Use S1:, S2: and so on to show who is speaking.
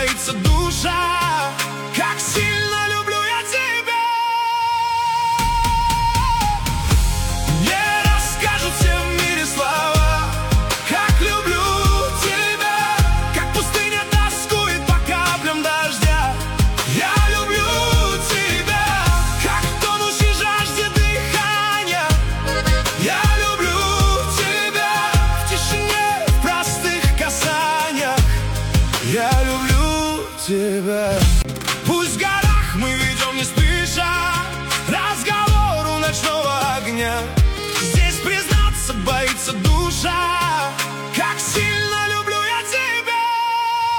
S1: боится душа. Как сильно люблю я тебя, не расскажут все в мире слова. Как люблю тебя, как пустыня тоскует по каплям дождя. Я люблю тебя, как тонущий жажде дыхания. Я люблю тебя в тишине, в простых касаниях. Я люблю тебя. Пусть в горах мы ведем не спеша разговор у ночного огня. Здесь признаться боится душа.